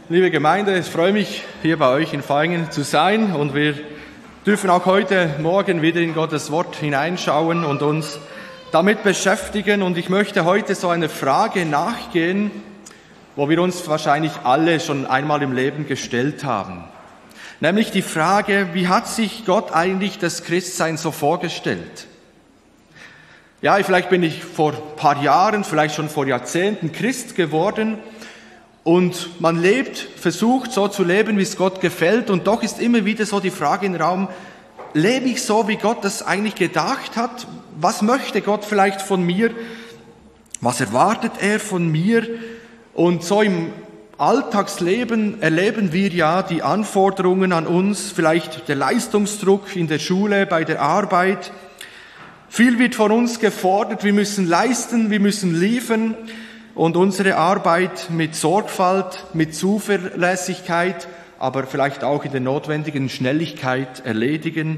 Liebe Gemeinde, ich freue mich, hier bei euch in Vaihingen zu sein und wir dürfen auch heute Morgen wieder in Gottes Wort hineinschauen und uns damit beschäftigen. Und ich möchte heute so einer Frage nachgehen, wo wir uns wahrscheinlich alle schon einmal im Leben gestellt haben. Nämlich die Frage, wie hat sich Gott eigentlich das Christsein so vorgestellt? Ja, vielleicht bin ich vor ein paar Jahren, vielleicht schon vor Jahrzehnten Christ geworden. Und man versucht so zu leben, wie es Gott gefällt. Und doch ist immer wieder so die Frage im Raum, lebe ich so, wie Gott das eigentlich gedacht hat? Was möchte Gott vielleicht von mir? Was erwartet er von mir? Und so im Alltagsleben erleben wir ja die Anforderungen an uns, vielleicht der Leistungsdruck in der Schule, bei der Arbeit. Viel wird von uns gefordert, wir müssen leisten, wir müssen liefern. Und unsere Arbeit mit Sorgfalt, mit Zuverlässigkeit, aber vielleicht auch in der notwendigen Schnelligkeit erledigen.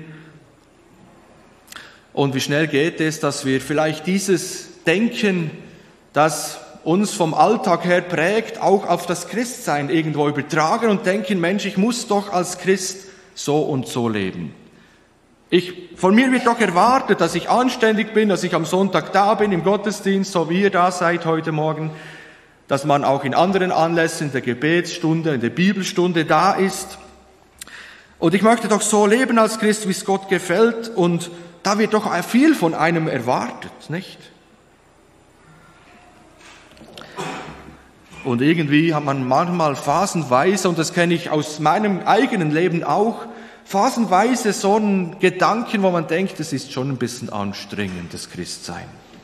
Und wie schnell geht es, dass wir vielleicht dieses Denken, das uns vom Alltag her prägt, auch auf das Christsein irgendwo übertragen und denken, Mensch, ich muss doch als Christ so und so leben. Von mir wird doch erwartet, dass ich anständig bin, dass ich am Sonntag da bin im Gottesdienst, so wie ihr da seid heute Morgen, dass man auch in anderen Anlässen, in der Gebetsstunde, in der Bibelstunde da ist. Und ich möchte doch so leben als Christ, wie es Gott gefällt, und da wird doch viel von einem erwartet, nicht? Und irgendwie hat man manchmal phasenweise, und das kenne ich aus meinem eigenen Leben auch, phasenweise so einen Gedanken, wo man denkt, das ist schon ein bisschen anstrengend, das Christsein.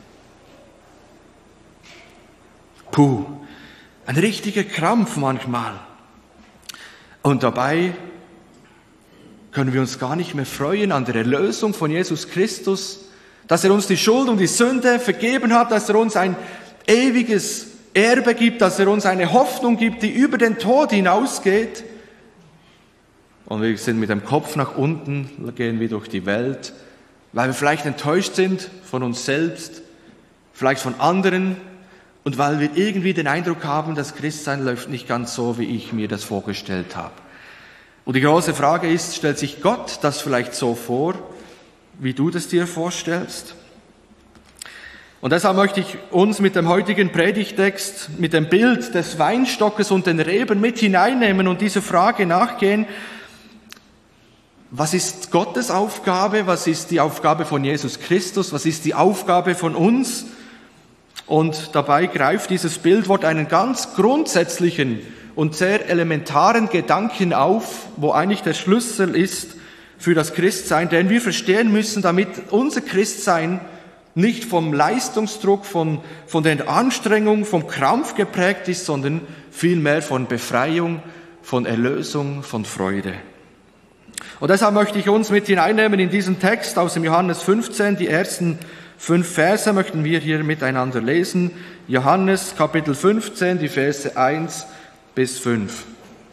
Ein richtiger Krampf manchmal. Und dabei können wir uns gar nicht mehr freuen an der Erlösung von Jesus Christus, dass er uns die Schuld und die Sünde vergeben hat, dass er uns ein ewiges Erbe gibt, dass er uns eine Hoffnung gibt, die über den Tod hinausgeht. Und wir sind mit dem Kopf nach unten, gehen wir durch die Welt, weil wir vielleicht enttäuscht sind von uns selbst, vielleicht von anderen und weil wir irgendwie den Eindruck haben, das Christsein läuft nicht ganz so, wie ich mir das vorgestellt habe. Und die große Frage ist, stellt sich Gott das vielleicht so vor, wie du das dir vorstellst? Und deshalb möchte ich uns mit dem heutigen Predigtext, mit dem Bild des Weinstockes und den Reben mit hineinnehmen und dieser Frage nachgehen, was ist Gottes Aufgabe? Was ist die Aufgabe von Jesus Christus? Was ist die Aufgabe von uns? Und dabei greift dieses Bildwort einen ganz grundsätzlichen und sehr elementaren Gedanken auf, wo eigentlich der Schlüssel ist für das Christsein, den wir verstehen müssen, damit unser Christsein nicht vom Leistungsdruck, von der Anstrengung, vom Krampf geprägt ist, sondern vielmehr von Befreiung, von Erlösung, von Freude. Und deshalb möchte ich uns mit hineinnehmen in diesen Text aus dem Johannes 15. Die ersten 5 Verse möchten wir hier miteinander lesen. Johannes Kapitel 15, die Verse 1 bis 5.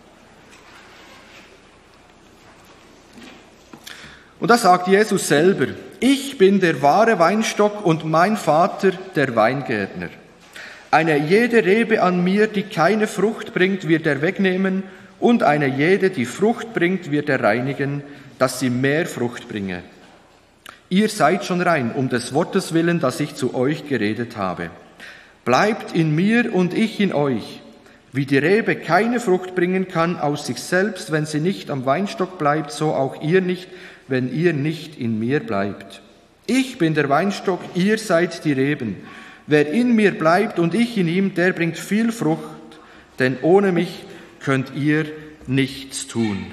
Und da sagt Jesus selber, ich bin der wahre Weinstock und mein Vater der Weingärtner. Eine jede Rebe an mir, die keine Frucht bringt, wird er wegnehmen, und eine jede, die Frucht bringt, wird er reinigen, dass sie mehr Frucht bringe. Ihr seid schon rein, um des Wortes willen, das ich zu euch geredet habe. Bleibt in mir und ich in euch. Wie die Rebe keine Frucht bringen kann aus sich selbst, wenn sie nicht am Weinstock bleibt, so auch ihr nicht, wenn ihr nicht in mir bleibt. Ich bin der Weinstock, ihr seid die Reben. Wer in mir bleibt und ich in ihm, der bringt viel Frucht, denn ohne mich könnt ihr nichts tun.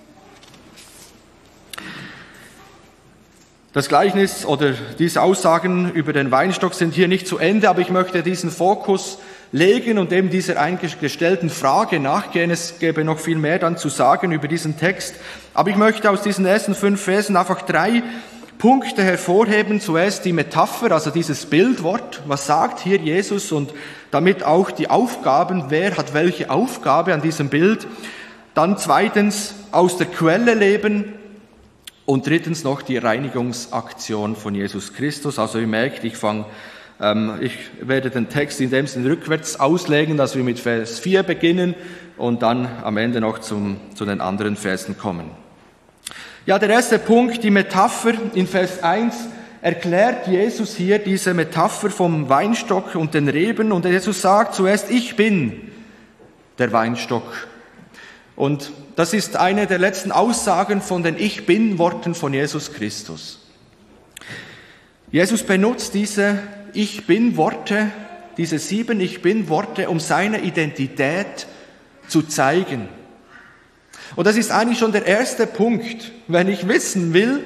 Das Gleichnis oder diese Aussagen über den Weinstock sind hier nicht zu Ende, aber ich möchte diesen Fokus legen und eben dieser eingestellten Frage nachgehen. Es gäbe noch viel mehr dann zu sagen über diesen Text, aber ich möchte aus diesen ersten 5 Versen einfach 3 Punkte hervorheben. Zuerst die Metapher, also dieses Bildwort. Was sagt hier Jesus? Und damit auch die Aufgaben, wer hat welche Aufgabe an diesem Bild. Dann zweitens aus der Quelle leben. Und drittens noch die Reinigungsaktion von Jesus Christus. Also ihr merkt, ich fange Ich werde den Text in dem Sinne rückwärts auslegen, dass wir mit Vers 4 beginnen und dann am Ende noch zu den anderen Versen kommen. Ja, der erste Punkt, die Metapher in Vers 1, erklärt Jesus hier diese Metapher vom Weinstock und den Reben. Und Jesus sagt zuerst, ich bin der Weinstock. Und das ist eine der letzten Aussagen von den Ich Bin-Worten von Jesus Christus. Jesus benutzt diese Ich Bin-Worte, diese 7 Ich Bin-Worte, um seine Identität zu zeigen. Und das ist eigentlich schon der erste Punkt. Wenn ich wissen will,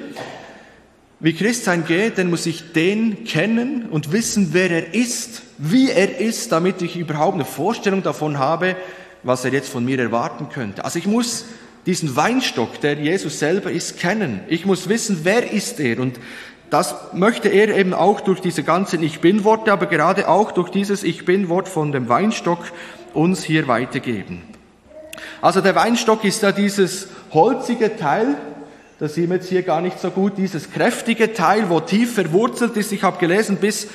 wie Christsein geht, dann muss ich den kennen und wissen, wer er ist, wie er ist, damit ich überhaupt eine Vorstellung davon habe, was er jetzt von mir erwarten könnte. Also ich muss diesen Weinstock, der Jesus selber ist, kennen. Ich muss wissen, wer ist er. Und das möchte er eben auch durch diese ganzen Ich Bin-Worte, aber gerade auch durch dieses Ich Bin-Wort von dem Weinstock uns hier weitergeben. Also der Weinstock ist ja dieses holzige Teil, das sehen wir jetzt hier gar nicht so gut, dieses kräftige Teil, wo tief verwurzelt ist. Ich habe gelesen, bis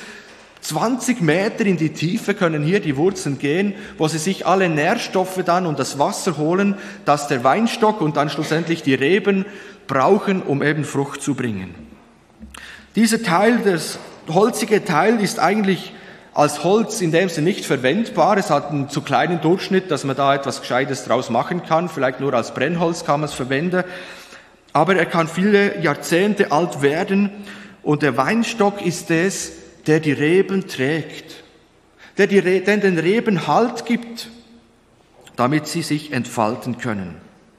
20 Meter in die Tiefe können hier die Wurzeln gehen, wo sie sich alle Nährstoffe dann und das Wasser holen, das der Weinstock und dann schlussendlich die Reben brauchen, um eben Frucht zu bringen. Dieser Teil, das holzige Teil, ist eigentlich als Holz in dem Sinne nicht verwendbar. Es hat einen zu kleinen Durchschnitt, dass man da etwas Gescheites draus machen kann. Vielleicht nur als Brennholz kann man es verwenden. Aber er kann viele Jahrzehnte alt werden. Und der Weinstock ist es, der die Reben trägt, der den Reben Halt gibt, damit sie sich entfalten können.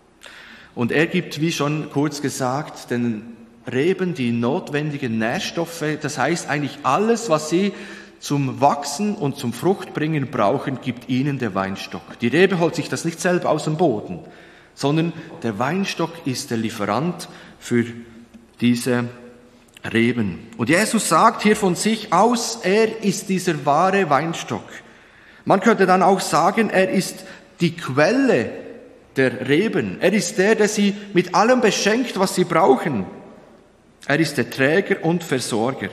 Und er gibt, wie schon kurz gesagt, den Reben die notwendigen Nährstoffe. Das heißt eigentlich alles, was sie zum Wachsen und zum Fruchtbringen brauchen, gibt ihnen der Weinstock. Die Rebe holt sich das nicht selber aus dem Boden, sondern der Weinstock ist der Lieferant für diese Reben. Und Jesus sagt hier von sich aus, er ist dieser wahre Weinstock. Man könnte dann auch sagen, er ist die Quelle der Reben. Er ist der sie mit allem beschenkt, was sie brauchen. Er ist der Träger und Versorger.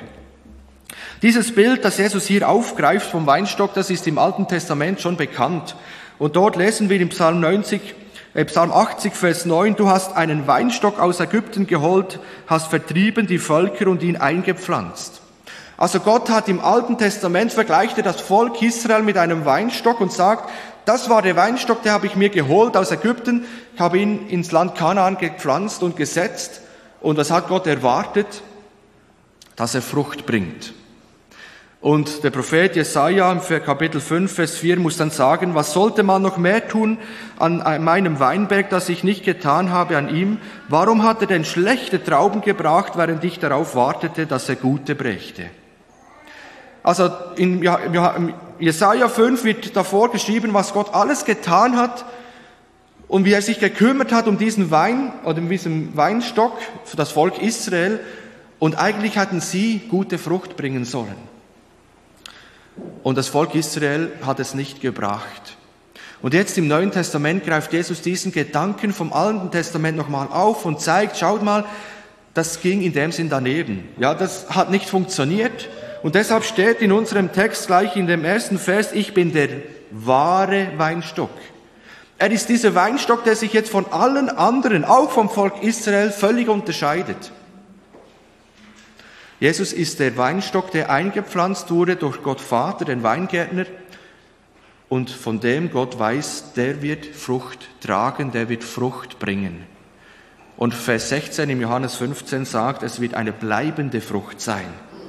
Dieses Bild, das Jesus hier aufgreift vom Weinstock, das ist im Alten Testament schon bekannt. Und dort lesen wir im Psalm 80, Vers 9, du hast einen Weinstock aus Ägypten geholt, hast vertrieben die Völker und ihn eingepflanzt. Also Gott hat im Alten Testament, vergleicht er das Volk Israel mit einem Weinstock und sagt, das war der Weinstock, den habe ich mir geholt aus Ägypten, ich habe ihn ins Land Kanaan gepflanzt und gesetzt. Und was hat Gott erwartet? Dass er Frucht bringt. Und der Prophet Jesaja im Kapitel 5, Vers 4 muss dann sagen, was sollte man noch mehr tun an meinem Weinberg, das ich nicht getan habe an ihm? Warum hat er denn schlechte Trauben gebracht, während ich darauf wartete, dass er gute brächte? Also in Jesaja 5 wird davor geschrieben, was Gott alles getan hat und wie er sich gekümmert hat um diesen Wein oder um diesen Weinstock für das Volk Israel. Und eigentlich hatten sie gute Frucht bringen sollen. Und das Volk Israel hat es nicht gebracht. Und jetzt im Neuen Testament greift Jesus diesen Gedanken vom Alten Testament nochmal auf und zeigt, schaut mal, das ging in dem Sinn daneben. Ja, das hat nicht funktioniert. Und deshalb steht in unserem Text gleich in dem ersten Vers, ich bin der wahre Weinstock. Er ist dieser Weinstock, der sich jetzt von allen anderen, auch vom Volk Israel, völlig unterscheidet. Jesus ist der Weinstock, der eingepflanzt wurde durch Gott Vater, den Weingärtner, und von dem Gott weiß, der wird Frucht tragen, der wird Frucht bringen. Und Vers 16 im Johannes 15 sagt, es wird eine bleibende Frucht sein.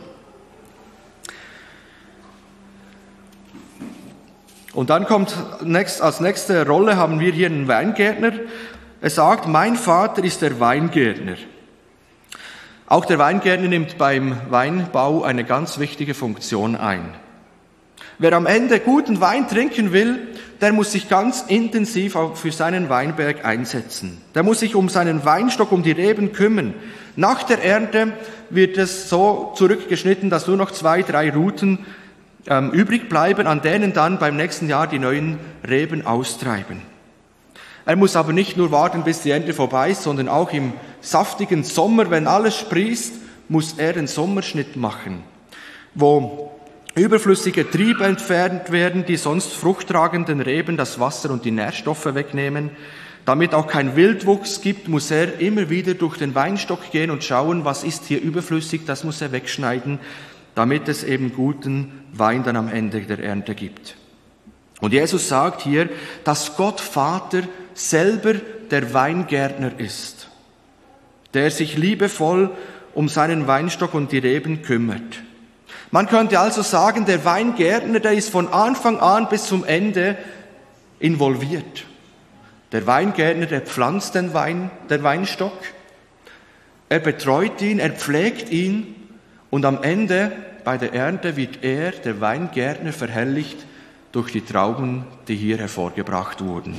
Und dann kommt als nächste Rolle haben wir hier einen Weingärtner. Er sagt, mein Vater ist der Weingärtner. Auch der Weingärtner nimmt beim Weinbau eine ganz wichtige Funktion ein. Wer am Ende guten Wein trinken will, der muss sich ganz intensiv für seinen Weinberg einsetzen. Der muss sich um seinen Weinstock, um die Reben kümmern. Nach der Ernte wird es so zurückgeschnitten, dass nur noch 2, 3 Ruten übrig bleiben, an denen dann beim nächsten Jahr die neuen Reben austreiben. Er muss aber nicht nur warten, bis die Ernte vorbei ist, sondern auch im saftigen Sommer, wenn alles sprießt, muss er den Sommerschnitt machen, wo überflüssige Triebe entfernt werden, die sonst fruchttragenden Reben das Wasser und die Nährstoffe wegnehmen. Damit auch kein Wildwuchs gibt, muss er immer wieder durch den Weinstock gehen und schauen, was ist hier überflüssig, das muss er wegschneiden, damit es eben guten Wein dann am Ende der Ernte gibt. Und Jesus sagt hier, dass Gott Vater selber der Weingärtner ist, der sich liebevoll um seinen Weinstock und die Reben kümmert. Man könnte also sagen, der Weingärtner, der ist von Anfang an bis zum Ende involviert. Der Weingärtner, der pflanzt den Weinstock, er betreut ihn, er pflegt ihn und am Ende bei der Ernte wird er, der Weingärtner, verherrlicht durch die Trauben, die hier hervorgebracht wurden.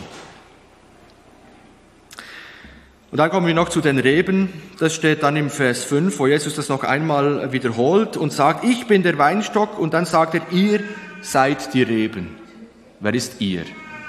Und dann kommen wir noch zu den Reben. Das steht dann im Vers 5, wo Jesus das noch einmal wiederholt und sagt, ich bin der Weinstock. Und dann sagt er, ihr seid die Reben. Wer ist ihr?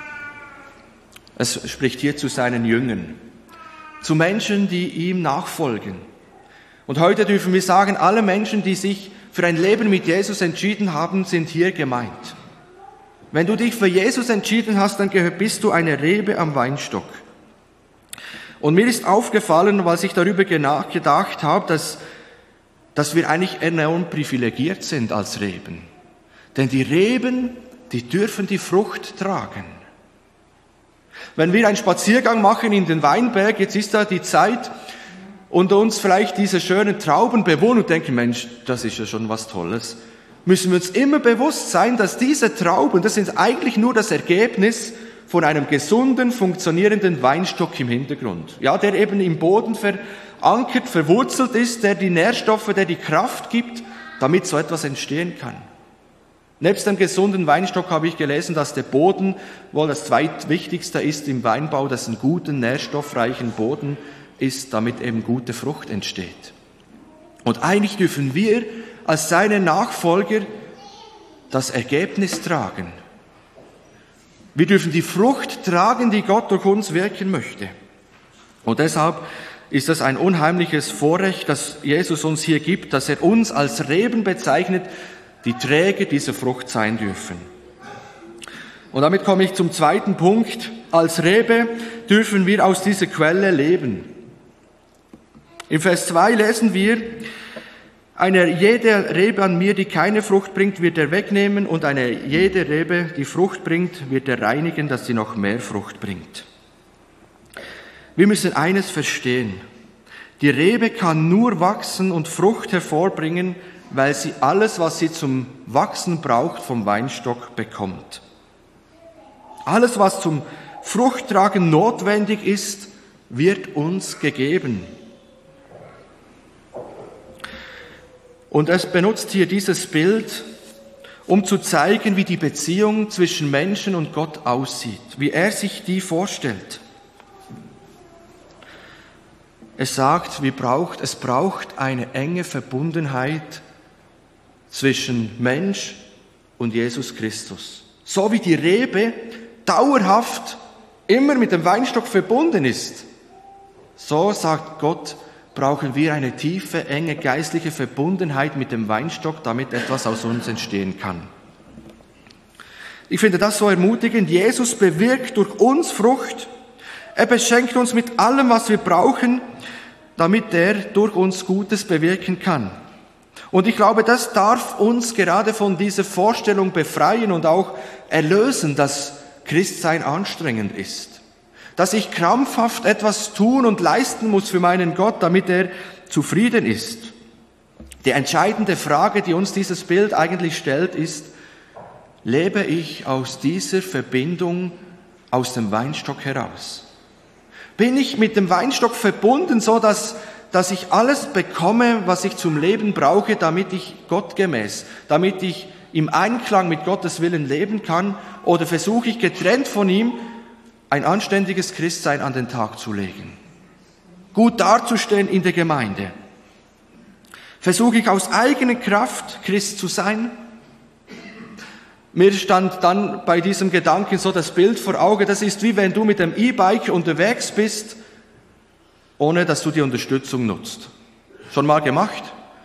Es spricht hier zu seinen Jüngern, zu Menschen, die ihm nachfolgen. Und heute dürfen wir sagen, alle Menschen, die sich für ein Leben mit Jesus entschieden haben, sind hier gemeint. Wenn du dich für Jesus entschieden hast, dann bist du eine Rebe am Weinstock. Und mir ist aufgefallen, als ich darüber nachgedacht habe, dass wir eigentlich enorm privilegiert sind als Reben. Denn die Reben, die dürfen die Frucht tragen. Wenn wir einen Spaziergang machen in den Weinberg, jetzt ist da die Zeit, und uns vielleicht diese schönen Trauben bewohnen und denken, Mensch, das ist ja schon was Tolles, müssen wir uns immer bewusst sein, dass diese Trauben, das sind eigentlich nur das Ergebnis von einem gesunden, funktionierenden Weinstock im Hintergrund. Ja, der eben im Boden verankert, verwurzelt ist, der die Nährstoffe, der die Kraft gibt, damit so etwas entstehen kann. Nebst dem gesunden Weinstock habe ich gelesen, dass der Boden wohl das zweitwichtigste ist im Weinbau, dass ein guten, nährstoffreichen Boden ist, damit eben gute Frucht entsteht. Und eigentlich dürfen wir als seine Nachfolger das Ergebnis tragen. Wir dürfen die Frucht tragen, die Gott durch uns wirken möchte. Und deshalb ist das ein unheimliches Vorrecht, das Jesus uns hier gibt, dass er uns als Reben bezeichnet, die Träger dieser Frucht sein dürfen. Und damit komme ich zum zweiten Punkt. Als Rebe dürfen wir aus dieser Quelle leben. Im Vers 2 lesen wir, jede Rebe an mir, die keine Frucht bringt, wird er wegnehmen, und jede Rebe, die Frucht bringt, wird er reinigen, dass sie noch mehr Frucht bringt. Wir müssen eines verstehen. Die Rebe kann nur wachsen und Frucht hervorbringen, weil sie alles, was sie zum Wachsen braucht, vom Weinstock bekommt. Alles, was zum Fruchttragen notwendig ist, wird uns gegeben. Und es benutzt hier dieses Bild, um zu zeigen, wie die Beziehung zwischen Menschen und Gott aussieht, wie er sich die vorstellt. Es sagt, es braucht eine enge Verbundenheit zwischen Mensch und Jesus Christus. So wie die Rebe dauerhaft immer mit dem Weinstock verbunden ist, so sagt Gott, brauchen wir eine tiefe, enge geistliche Verbundenheit mit dem Weinstock, damit etwas aus uns entstehen kann. Ich finde das so ermutigend. Jesus bewirkt durch uns Frucht. Er beschenkt uns mit allem, was wir brauchen, damit er durch uns Gutes bewirken kann. Und ich glaube, das darf uns gerade von dieser Vorstellung befreien und auch erlösen, dass Christsein anstrengend ist. Dass ich krampfhaft etwas tun und leisten muss für meinen Gott, damit er zufrieden ist. Die entscheidende Frage, die uns dieses Bild eigentlich stellt, ist, lebe ich aus dieser Verbindung aus dem Weinstock heraus? Bin ich mit dem Weinstock verbunden, so dass ich alles bekomme, was ich zum Leben brauche, damit ich gottgemäß, damit ich im Einklang mit Gottes Willen leben kann? Oder versuche ich getrennt von ihm, ein anständiges Christsein an den Tag zu legen, gut dazustehen in der Gemeinde? Versuche ich aus eigener Kraft Christ zu sein? Mir stand dann bei diesem Gedanken so das Bild vor Augen, das ist wie wenn du mit dem E-Bike unterwegs bist, ohne dass du die Unterstützung nutzt. Schon mal gemacht?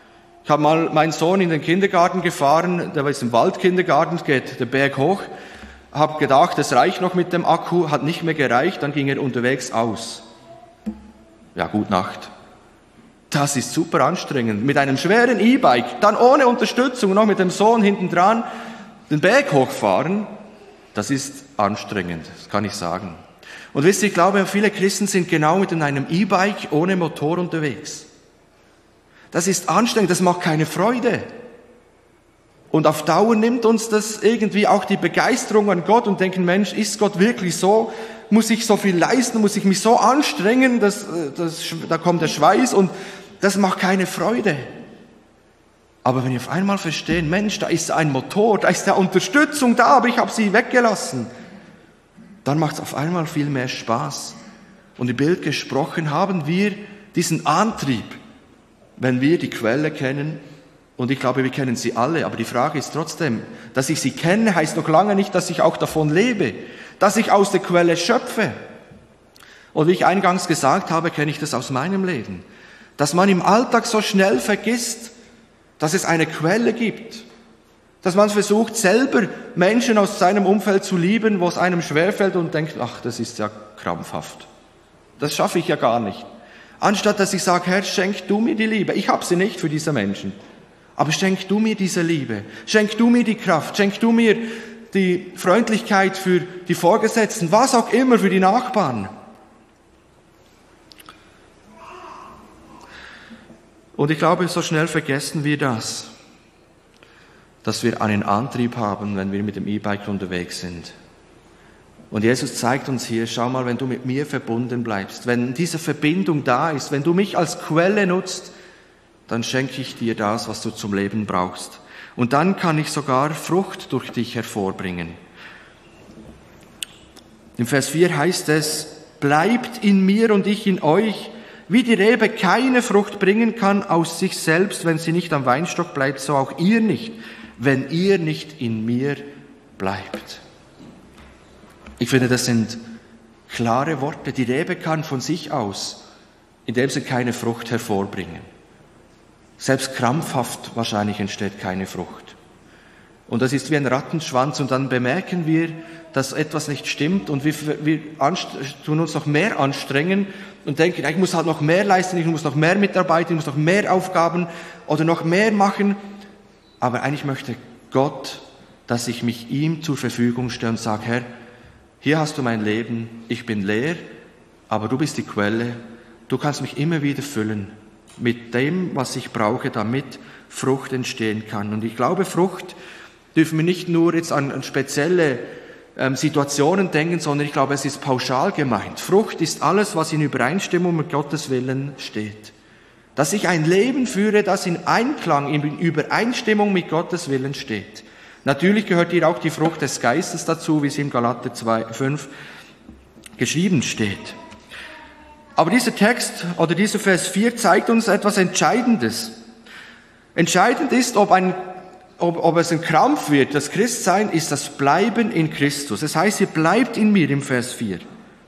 Ich habe mal meinen Sohn in den Kindergarten gefahren, der war jetzt im Waldkindergarten, geht den Berg hoch, habe gedacht, es reicht noch mit dem Akku, hat nicht mehr gereicht, dann ging er unterwegs aus. Ja, gute Nacht. Das ist super anstrengend. Mit einem schweren E-Bike, dann ohne Unterstützung, noch mit dem Sohn hinten dran, den Berg hochfahren, das ist anstrengend, das kann ich sagen. Und wisst ihr, ich glaube, viele Christen sind genau mit einem E-Bike ohne Motor unterwegs. Das ist anstrengend, das macht keine Freude. Und auf Dauer nimmt uns das irgendwie auch die Begeisterung an Gott und denken, Mensch, ist Gott wirklich so? Muss ich so viel leisten? Muss ich mich so anstrengen? Da kommt der Schweiß und das macht keine Freude. Aber wenn wir auf einmal verstehen, Mensch, da ist ein Motor, da ist ja Unterstützung da, aber ich habe sie weggelassen, dann macht es auf einmal viel mehr Spaß. Und im Bild gesprochen haben wir diesen Antrieb, wenn wir die Quelle kennen. Und ich glaube, wir kennen sie alle, aber die Frage ist trotzdem, dass ich sie kenne, heißt noch lange nicht, dass ich auch davon lebe, dass ich aus der Quelle schöpfe. Und wie ich eingangs gesagt habe, kenne ich das aus meinem Leben, dass man im Alltag so schnell vergisst, dass es eine Quelle gibt, dass man versucht, selber Menschen aus seinem Umfeld zu lieben, wo es einem schwerfällt und denkt, ach, das ist ja krampfhaft, das schaffe ich ja gar nicht. Anstatt dass ich sage, Herr, schenk du mir die Liebe, ich habe sie nicht für diese Menschen. Aber schenk du mir diese Liebe, schenk du mir die Kraft, schenk du mir die Freundlichkeit für die Vorgesetzten, was auch immer, für die Nachbarn. Und ich glaube, so schnell vergessen wir das, dass wir einen Antrieb haben, wenn wir mit dem E-Bike unterwegs sind. Und Jesus zeigt uns hier, schau mal, wenn du mit mir verbunden bleibst, wenn diese Verbindung da ist, wenn du mich als Quelle nutzt, dann schenke ich dir das, was du zum Leben brauchst. Und dann kann ich sogar Frucht durch dich hervorbringen. Im Vers 4 heißt es, bleibt in mir und ich in euch, wie die Rebe keine Frucht bringen kann aus sich selbst, wenn sie nicht am Weinstock bleibt, so auch ihr nicht, wenn ihr nicht in mir bleibt. Ich finde, das sind klare Worte. Die Rebe kann von sich aus in dem Sinne keine Frucht hervorbringen. Selbst krampfhaft wahrscheinlich entsteht keine Frucht. Und das ist wie ein Rattenschwanz und dann bemerken wir, dass etwas nicht stimmt und wir tun uns noch mehr anstrengen und denken, ich muss halt noch mehr leisten, ich muss noch mehr mitarbeiten, ich muss noch mehr Aufgaben oder noch mehr machen. Aber eigentlich möchte Gott, dass ich mich ihm zur Verfügung stelle und sage, Herr, hier hast du mein Leben, ich bin leer, aber du bist die Quelle, du kannst mich immer wieder füllen mit dem, was ich brauche, damit Frucht entstehen kann. Und ich glaube, Frucht dürfen wir nicht nur jetzt an spezielle Situationen denken, sondern ich glaube, es ist pauschal gemeint. Frucht ist alles, was in Übereinstimmung mit Gottes Willen steht. Dass ich ein Leben führe, das in Einklang, in Übereinstimmung mit Gottes Willen steht. Natürlich gehört hier auch die Frucht des Geistes dazu, wie es im Galater 2,5 geschrieben steht. Aber dieser Text oder dieser Vers 4 zeigt uns etwas Entscheidendes. Entscheidend ist, ob es ein Krampf wird. Das Christsein ist das Bleiben in Christus. Das heißt, ihr bleibt in mir im Vers 4.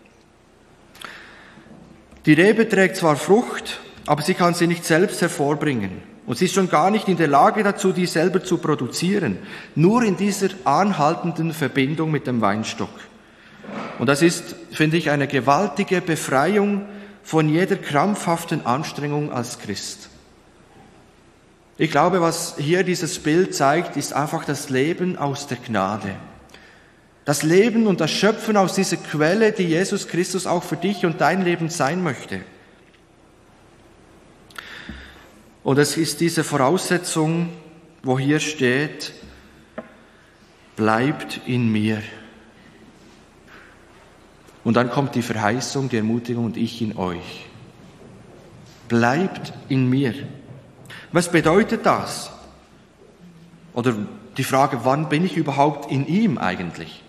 Die Rebe trägt zwar Frucht, aber sie kann sie nicht selbst hervorbringen. Und sie ist schon gar nicht in der Lage dazu, die selber zu produzieren. Nur in dieser anhaltenden Verbindung mit dem Weinstock. Und das ist, finde ich, eine gewaltige Befreiung von jeder krampfhaften Anstrengung als Christ. Ich glaube, was hier dieses Bild zeigt, ist einfach das Leben aus der Gnade. Das Leben und das Schöpfen aus dieser Quelle, die Jesus Christus auch für dich und dein Leben sein möchte. Und es ist diese Voraussetzung, wo hier steht, bleibt in mir. Und dann kommt die Verheißung, die Ermutigung und ich in euch. Bleibt in mir. Was bedeutet das? Oder die Frage, wann bin ich überhaupt in ihm eigentlich?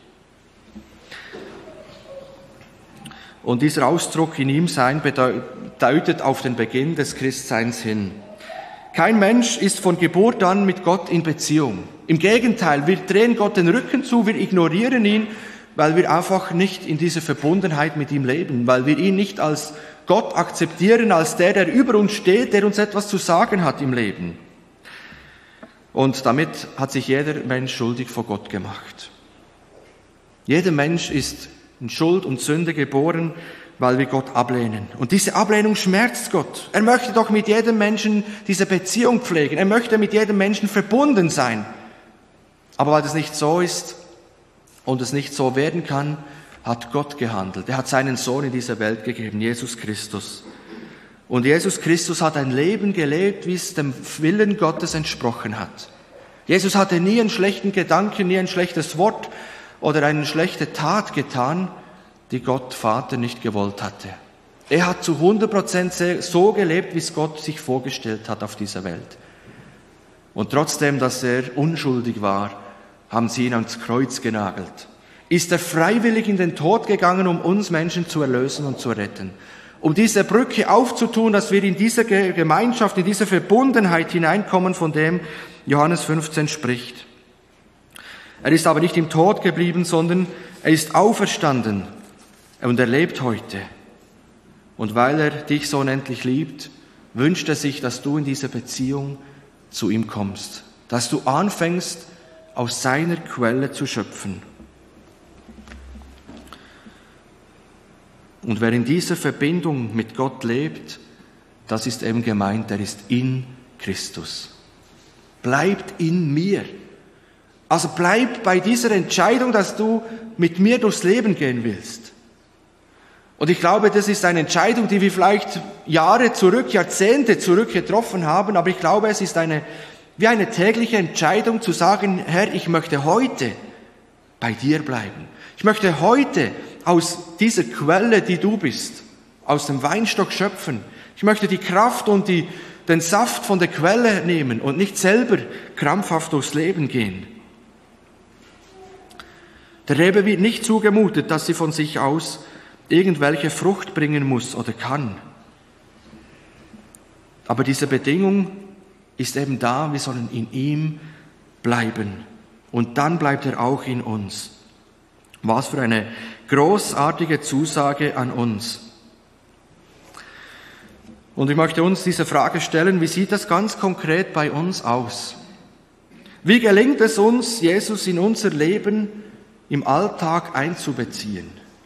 Und dieser Ausdruck in ihm sein deutet auf den Beginn des Christseins hin. Kein Mensch ist von Geburt an mit Gott in Beziehung. Im Gegenteil, wir drehen Gott den Rücken zu, wir ignorieren ihn, weil wir einfach nicht in dieser Verbundenheit mit ihm leben, weil wir ihn nicht als Gott akzeptieren, als der über uns steht, der uns etwas zu sagen hat im Leben. Und damit hat sich jeder Mensch schuldig vor Gott gemacht. Jeder Mensch ist in Schuld und Sünde geboren, weil wir Gott ablehnen. Und diese Ablehnung schmerzt Gott. Er möchte doch mit jedem Menschen diese Beziehung pflegen. Er möchte mit jedem Menschen verbunden sein. Aber weil das nicht so ist und es nicht so werden kann, hat Gott gehandelt. Er hat seinen Sohn in diese Welt gegeben, Jesus Christus. Und Jesus Christus hat ein Leben gelebt, wie es dem Willen Gottes entsprochen hat. Jesus hatte nie einen schlechten Gedanken, nie ein schlechtes Wort oder eine schlechte Tat getan, die Gott Vater nicht gewollt hatte. Er hat zu 100% so gelebt, wie es Gott sich vorgestellt hat auf dieser Welt. Und trotzdem, dass er unschuldig war, haben sie ihn ans Kreuz genagelt. Ist er freiwillig in den Tod gegangen, um uns Menschen zu erlösen und zu retten. Um diese Brücke aufzutun, dass wir in diese Gemeinschaft, in diese Verbundenheit hineinkommen, von dem Johannes 15 spricht. Er ist aber nicht im Tod geblieben, sondern er ist auferstanden und er lebt heute. Und weil er dich so unendlich liebt, wünscht er sich, dass du in diese Beziehung zu ihm kommst, dass du anfängst, aus seiner Quelle zu schöpfen. Und wer in dieser Verbindung mit Gott lebt, das ist eben gemeint, der ist in Christus. Bleibt in mir. Also bleib bei dieser Entscheidung, dass du mit mir durchs Leben gehen willst. Und ich glaube, das ist eine Entscheidung, die wir vielleicht Jahre zurück, Jahrzehnte zurück getroffen haben, aber ich glaube, es ist wie eine tägliche Entscheidung zu sagen, Herr, ich möchte heute bei dir bleiben. Ich möchte heute aus dieser Quelle, die du bist, aus dem Weinstock schöpfen. Ich möchte die Kraft und den Saft von der Quelle nehmen und nicht selber krampfhaft durchs Leben gehen. Der Rebe wird nicht zugemutet, dass sie von sich aus irgendwelche Frucht bringen muss oder kann. Aber diese Bedingung ist eben da, wir sollen in ihm bleiben. Und dann bleibt er auch in uns. Was für eine großartige Zusage an uns. Und ich möchte uns diese Frage stellen, wie sieht das ganz konkret bei uns aus? Wie gelingt es uns, Jesus in unser Leben im Alltag einzubeziehen?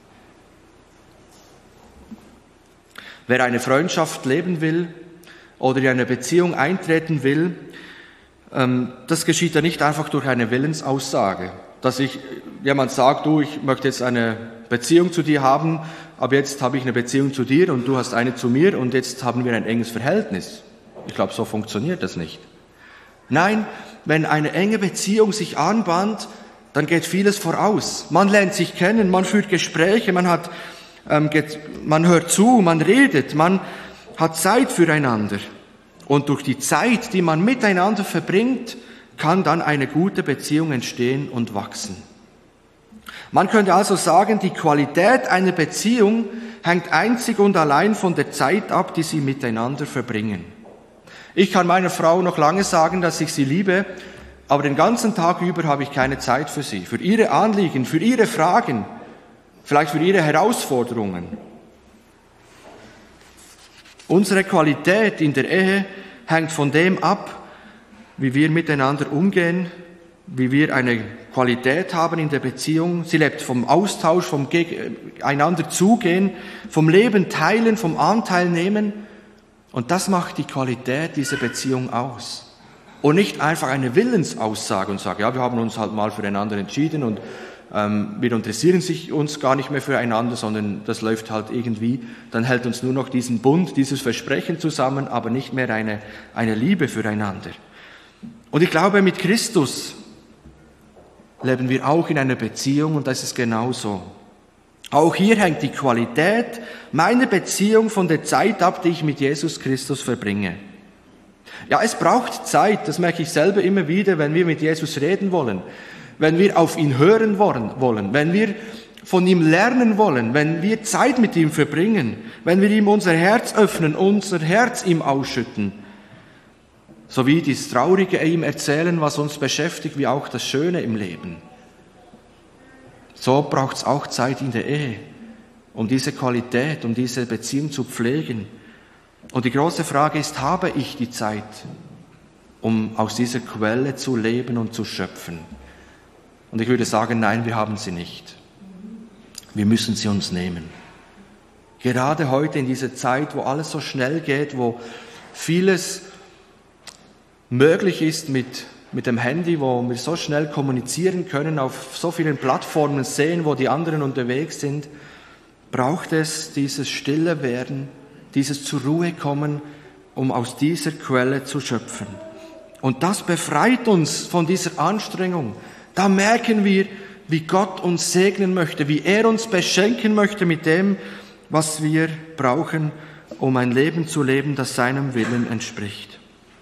Wer eine Freundschaft leben will oder in eine Beziehung eintreten will, das geschieht ja nicht einfach durch eine Willensaussage. Dass jemand sagt, du, ich möchte jetzt eine Beziehung zu dir haben, aber jetzt habe ich eine Beziehung zu dir und du hast eine zu mir und jetzt haben wir ein enges Verhältnis. Ich glaube, so funktioniert das nicht. Nein, wenn eine enge Beziehung sich anbahnt, dann geht vieles voraus. Man lernt sich kennen, man führt Gespräche, man hört zu, man redet, man hat Zeit füreinander. Und durch die Zeit, die man miteinander verbringt, kann dann eine gute Beziehung entstehen und wachsen. Man könnte also sagen, die Qualität einer Beziehung hängt einzig und allein von der Zeit ab, die sie miteinander verbringen. Ich kann meiner Frau noch lange sagen, dass ich sie liebe, aber den ganzen Tag über habe ich keine Zeit für sie, für ihre Anliegen, für ihre Fragen, vielleicht für ihre Herausforderungen. Unsere Qualität in der Ehe hängt von dem ab, wie wir miteinander umgehen, wie wir eine Qualität haben in der Beziehung. Sie lebt vom Austausch, vom einander zugehen, vom Leben teilen, vom Anteil nehmen. Und das macht die Qualität dieser Beziehung aus. Und nicht einfach eine Willensaussage und sagen, ja, wir haben uns halt mal füreinander entschieden und wir interessieren uns gar nicht mehr füreinander, sondern das läuft halt irgendwie. Dann hält uns nur noch diesen Bund, dieses Versprechen zusammen, aber nicht mehr eine Liebe füreinander. Und ich glaube, mit Christus leben wir auch in einer Beziehung und das ist genauso. Auch hier hängt die Qualität meiner Beziehung von der Zeit ab, die ich mit Jesus Christus verbringe. Ja, es braucht Zeit, das merke ich selber immer wieder, wenn wir mit Jesus reden wollen, wenn wir auf ihn hören wollen, wenn wir von ihm lernen wollen, wenn wir Zeit mit ihm verbringen, wenn wir ihm unser Herz öffnen, unser Herz ihm ausschütten, sowie das Traurige ihm erzählen, was uns beschäftigt, wie auch das Schöne im Leben. So braucht es auch Zeit in der Ehe, um diese Qualität, um diese Beziehung zu pflegen. Und die große Frage ist, habe ich die Zeit? um aus dieser Quelle zu leben und zu schöpfen? Und ich würde sagen, nein, wir haben sie nicht. Wir müssen sie uns nehmen. Gerade heute in dieser Zeit, wo alles so schnell geht, wo vieles möglich ist mit dem Handy, wo wir so schnell kommunizieren können, auf so vielen Plattformen sehen, wo die anderen unterwegs sind, braucht es dieses stille Werden, dieses zur Ruhe kommen, um aus dieser Quelle zu schöpfen. Und das befreit uns von dieser Anstrengung. Da merken wir, wie Gott uns segnen möchte, wie er uns beschenken möchte mit dem, was wir brauchen, um ein Leben zu leben, das seinem Willen entspricht.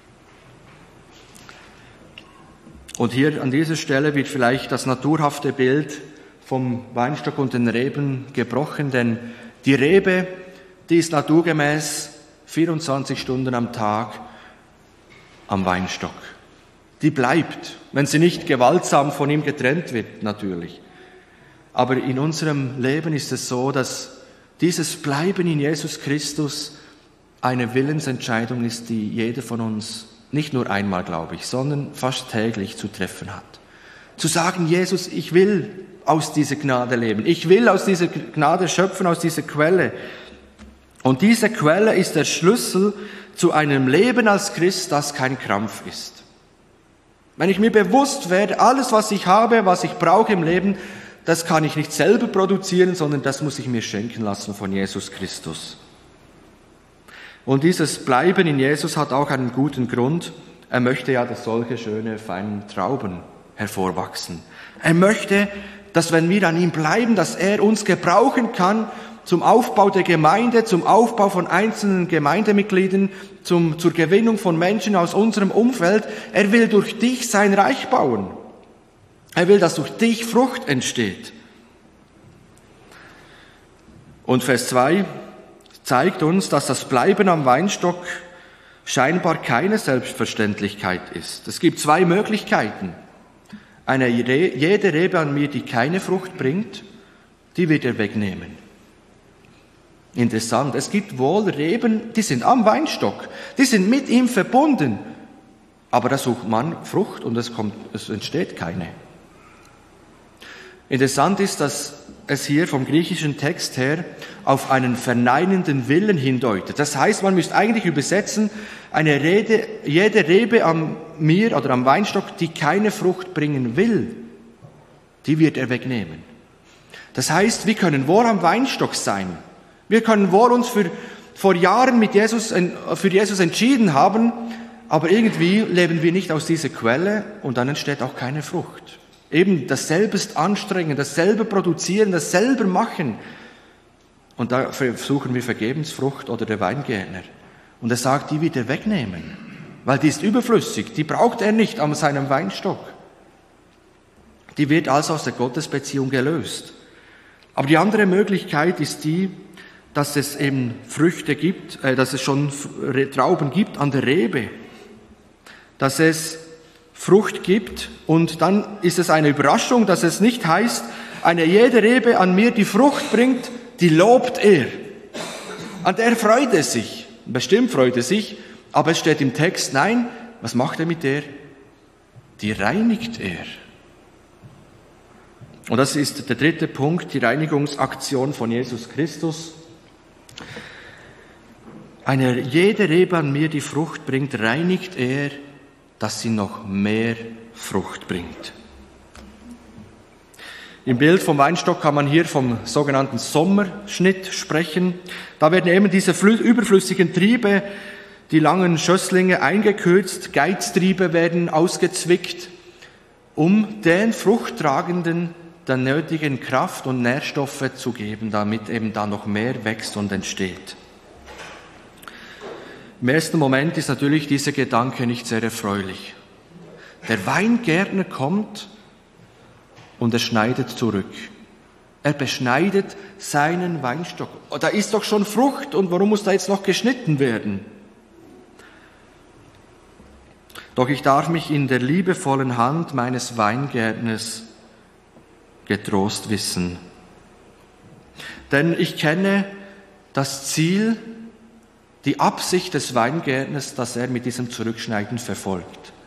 Und hier an dieser Stelle wird vielleicht das naturhafte Bild vom Weinstock und den Reben gebrochen, denn die Rebe, die ist naturgemäß 24 Stunden am Tag am Weinstock. Die bleibt, wenn sie nicht gewaltsam von ihm getrennt wird, natürlich. Aber in unserem Leben ist es so, dass dieses Bleiben in Jesus Christus eine Willensentscheidung ist, die jeder von uns nicht nur einmal, glaube ich, sondern fast täglich zu treffen hat. Zu sagen, Jesus, ich will aus dieser Gnade leben. Ich will aus dieser Gnade schöpfen, aus dieser Quelle. Und diese Quelle ist der Schlüssel zu einem Leben als Christ, das kein Krampf ist. Wenn ich mir bewusst werde, alles, was ich habe, was ich brauche im Leben, das kann ich nicht selber produzieren, sondern das muss ich mir schenken lassen von Jesus Christus. Und dieses Bleiben in Jesus hat auch einen guten Grund. Er möchte ja, dass solche schöne, feine Trauben hervorwachsen. Er möchte, dass wenn wir an ihm bleiben, dass er uns gebrauchen kann zum Aufbau der Gemeinde, zum Aufbau von einzelnen Gemeindemitgliedern, zur Gewinnung von Menschen aus unserem Umfeld. Er will durch dich sein Reich bauen. Er will, dass durch dich Frucht entsteht. Und Vers 2 zeigt uns, dass das Bleiben am Weinstock scheinbar keine Selbstverständlichkeit ist. Es gibt zwei Möglichkeiten. Jede Rebe an mir, die keine Frucht bringt, die wird er wegnehmen. Interessant, es gibt wohl Reben, die sind am Weinstock, die sind mit ihm verbunden, aber da sucht man Frucht und es entsteht keine. Interessant ist, dass es hier vom griechischen Text her auf einen verneinenden Willen hindeutet. Das heißt, man müsste eigentlich übersetzen, jede Rebe an mir oder am Weinstock, die keine Frucht bringen will, die wird er wegnehmen. Das heißt, wir können wohl am Weinstock sein. Wir können wohl uns vor Jahren für Jesus entschieden haben, aber irgendwie leben wir nicht aus dieser Quelle und dann entsteht auch keine Frucht. Eben dasselbe ist anstrengend, dasselbe produzieren, dasselbe machen. Und da versuchen wir Vergebensfrucht oder der Weingärtner. Und er sagt, die wird er wegnehmen, weil die ist überflüssig, die braucht er nicht an seinem Weinstock. Die wird also aus der Gottesbeziehung gelöst. Aber die andere Möglichkeit ist die, dass es eben Früchte gibt, dass es schon Trauben gibt an der Rebe, dass es Frucht gibt und dann ist es eine Überraschung, dass es nicht heißt, jede Rebe an mir, die Frucht bringt, die lobt er. An der freut er sich, bestimmt freut er sich, aber es steht im Text, nein, was macht er mit der? Die reinigt er. Und das ist der dritte Punkt, die Reinigungsaktion von Jesus Christus. Jede Rebe an mir, die Frucht bringt, reinigt er, dass sie noch mehr Frucht bringt. Im Bild vom Weinstock kann man hier vom sogenannten Sommerschnitt sprechen. Da werden eben diese überflüssigen Triebe, die langen Schösslinge eingekürzt, Geiztriebe werden ausgezwickt, um den Fruchttragenden der nötigen Kraft und Nährstoffe zu geben, damit eben da noch mehr wächst und entsteht. Im ersten Moment ist natürlich dieser Gedanke nicht sehr erfreulich. Der Weingärtner kommt und er schneidet zurück. Er beschneidet seinen Weinstock. Oh, da ist doch schon Frucht und warum muss da jetzt noch geschnitten werden? Doch ich darf mich in der liebevollen Hand meines Weingärtners getrost wissen. Denn ich kenne das Ziel, die Absicht des Weingärtners, das er mit diesem Zurückschneiden verfolgt.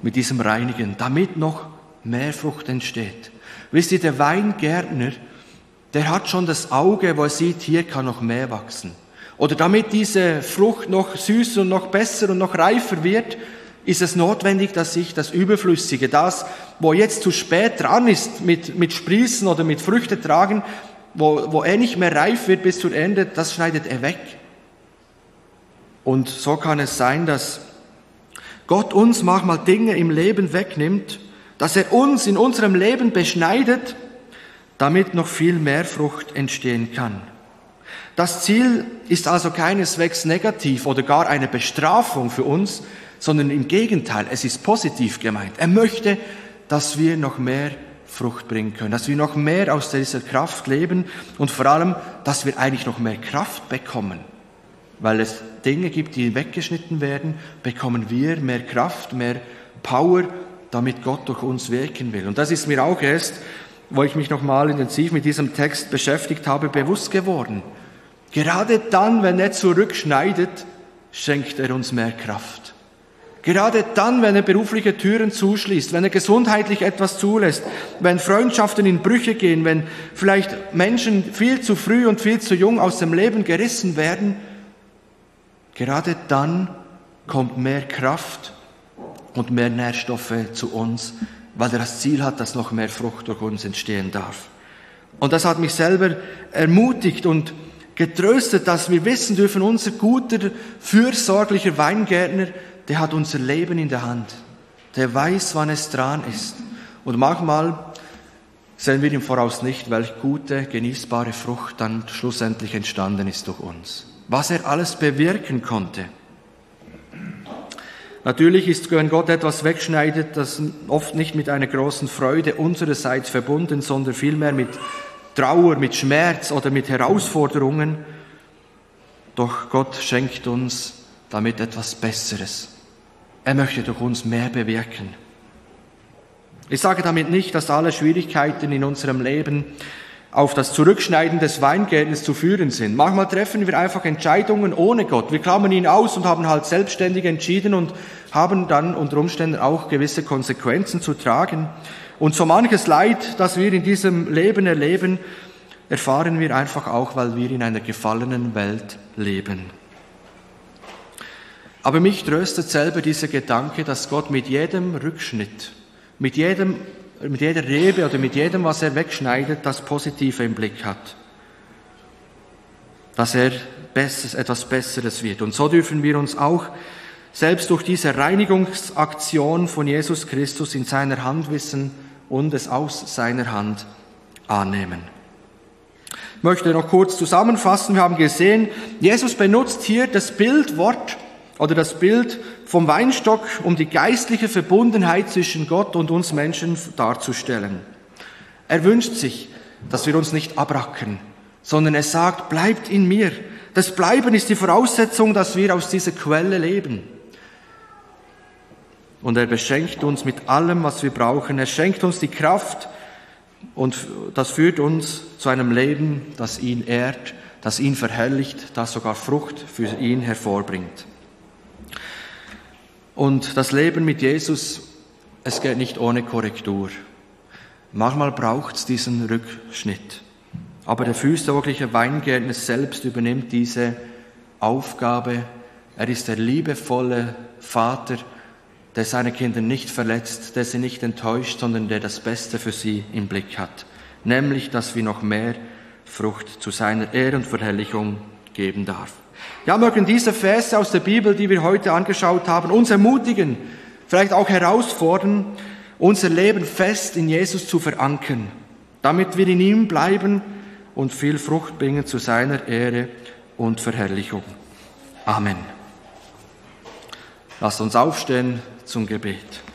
mit diesem Reinigen, damit noch mehr Frucht entsteht. Wisst ihr, der Weingärtner, der hat schon das Auge, wo er sieht, hier kann noch mehr wachsen. Oder damit diese Frucht noch süßer und noch besser und noch reifer wird, ist es notwendig, dass ich das Überflüssige, das, wo jetzt zu spät dran ist mit Sprießen oder mit Früchte tragen, wo er nicht mehr reif wird bis zum Ende, das schneidet er weg. Und so kann es sein, dass Gott uns manchmal Dinge im Leben wegnimmt, dass er uns in unserem Leben beschneidet, damit noch viel mehr Frucht entstehen kann. Das Ziel ist also keineswegs negativ oder gar eine Bestrafung für uns, sondern im Gegenteil, es ist positiv gemeint. Er möchte, dass wir noch mehr Frucht bringen können, dass wir noch mehr aus dieser Kraft leben und vor allem, dass wir eigentlich noch mehr Kraft bekommen. Weil es Dinge gibt, die weggeschnitten werden, bekommen wir mehr Kraft, mehr Power, damit Gott durch uns wirken will. Und das ist mir auch erst, wo ich mich nochmal intensiv mit diesem Text beschäftigt habe, bewusst geworden. Gerade dann, wenn er zurückschneidet, schenkt er uns mehr Kraft. Gerade dann, wenn er berufliche Türen zuschließt, wenn er gesundheitlich etwas zulässt, wenn Freundschaften in Brüche gehen, wenn vielleicht Menschen viel zu früh und viel zu jung aus dem Leben gerissen werden, gerade dann kommt mehr Kraft und mehr Nährstoffe zu uns, weil er das Ziel hat, dass noch mehr Frucht durch uns entstehen darf. Und das hat mich selber ermutigt und getröstet, dass wir wissen dürfen, unser guter, fürsorglicher Weingärtner, der hat unser Leben in der Hand. Der weiß, wann es dran ist. Und manchmal sehen wir im Voraus nicht, welche gute, genießbare Frucht dann schlussendlich entstanden ist durch uns. Was er alles bewirken konnte. Natürlich ist, wenn Gott etwas wegschneidet, das oft nicht mit einer großen Freude unsererseits verbunden, sondern vielmehr mit Trauer, mit Schmerz oder mit Herausforderungen. Doch Gott schenkt uns damit etwas Besseres. Er möchte durch uns mehr bewirken. Ich sage damit nicht, dass alle Schwierigkeiten in unserem Leben auf das Zurückschneiden des Weingärtners zu führen sind. Manchmal treffen wir einfach Entscheidungen ohne Gott. Wir klammern ihn aus und haben halt selbstständig entschieden und haben dann unter Umständen auch gewisse Konsequenzen zu tragen. Und so manches Leid, das wir in diesem Leben erleben, erfahren wir einfach auch, weil wir in einer gefallenen Welt leben. Aber mich tröstet selber dieser Gedanke, dass Gott mit jedem Rückschnitt, mit jeder Rebe oder mit jedem, was er wegschneidet, das Positive im Blick hat. Dass er etwas Besseres wird. Und so dürfen wir uns auch selbst durch diese Reinigungsaktion von Jesus Christus in seiner Hand wissen und es aus seiner Hand annehmen. Ich möchte noch kurz zusammenfassen. Wir haben gesehen, Jesus benutzt hier das Bildwort oder das Bild vom Weinstock, um die geistliche Verbundenheit zwischen Gott und uns Menschen darzustellen. Er wünscht sich, dass wir uns nicht abrackern, sondern er sagt, bleibt in mir. Das Bleiben ist die Voraussetzung, dass wir aus dieser Quelle leben. Und er beschenkt uns mit allem, was wir brauchen. Er schenkt uns die Kraft und das führt uns zu einem Leben, das ihn ehrt, das ihn verherrlicht, das sogar Frucht für ihn hervorbringt. Und das Leben mit Jesus, es geht nicht ohne Korrektur. Manchmal braucht es diesen Rückschnitt. Aber der fürsorgliche Weingärtner selbst übernimmt diese Aufgabe. Er ist der liebevolle Vater, der seine Kinder nicht verletzt, der sie nicht enttäuscht, sondern der das Beste für sie im Blick hat. Nämlich, dass wir noch mehr Frucht zu seiner Ehre und Verherrlichung geben darf. Ja, mögen diese Verse aus der Bibel, die wir heute angeschaut haben, uns ermutigen, vielleicht auch herausfordern, unser Leben fest in Jesus zu verankern, damit wir in ihm bleiben und viel Frucht bringen zu seiner Ehre und Verherrlichung. Amen. Lasst uns aufstehen zum Gebet.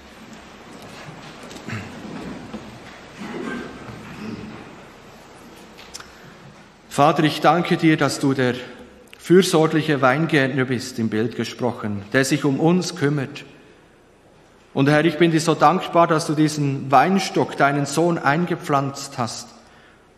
Vater, ich danke dir, dass du der fürsorgliche Weingärtner bist, im Bild gesprochen, der sich um uns kümmert. Und Herr, ich bin dir so dankbar, dass du diesen Weinstock, deinen Sohn, eingepflanzt hast.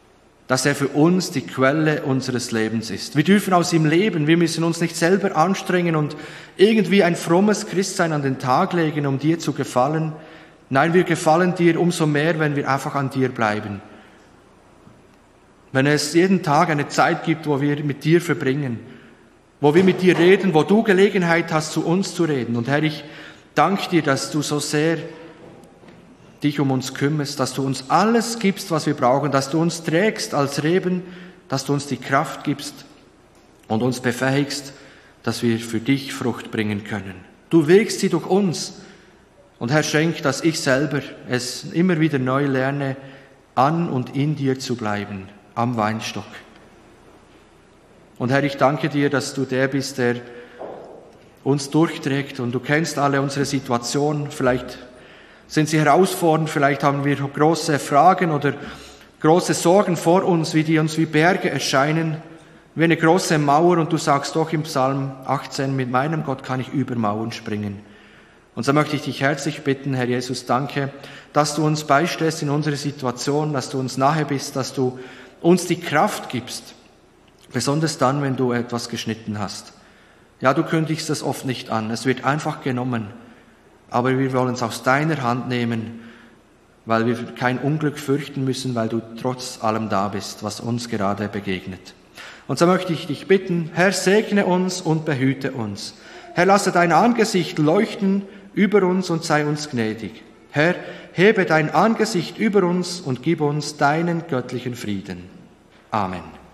dass er für uns die Quelle unseres Lebens ist. Wir dürfen aus ihm leben, wir müssen uns nicht selber anstrengen und irgendwie ein frommes Christsein an den Tag legen, um dir zu gefallen. Nein, wir gefallen dir umso mehr, wenn wir einfach an dir bleiben. Wenn es jeden Tag eine Zeit gibt, wo wir mit dir verbringen, wo wir mit dir reden, wo du Gelegenheit hast, zu uns zu reden. Und Herr, ich danke dir, dass du so sehr dich um uns kümmerst, dass du uns alles gibst, was wir brauchen, dass du uns trägst als Reben, dass du uns die Kraft gibst und uns befähigst, dass wir für dich Frucht bringen können. Du wirkst sie durch uns. Und Herr, schenk, dass ich selber es immer wieder neu lerne, an und in dir zu bleiben, am Weinstock. Und Herr, ich danke dir, dass du der bist, der uns durchträgt und du kennst alle unsere Situationen. Vielleicht sind sie herausfordernd, vielleicht haben wir große Fragen oder große Sorgen vor uns, die uns wie Berge erscheinen, wie eine große Mauer. Und du sagst doch im Psalm 18, mit meinem Gott kann ich über Mauern springen. Und so möchte ich dich herzlich bitten, Herr Jesus, danke, dass du uns beistehst in unserer Situation, dass du uns nahe bist, dass du uns die Kraft gibst, besonders dann, wenn du etwas geschnitten hast. Ja, du kündigst es oft nicht an, es wird einfach genommen, aber wir wollen es aus deiner Hand nehmen, weil wir kein Unglück fürchten müssen, weil du trotz allem da bist, was uns gerade begegnet. Und so möchte ich dich bitten, Herr, segne uns und behüte uns. Herr, lasse dein Angesicht leuchten über uns und sei uns gnädig. Herr, hebe dein Angesicht über uns und gib uns deinen göttlichen Frieden. Amen.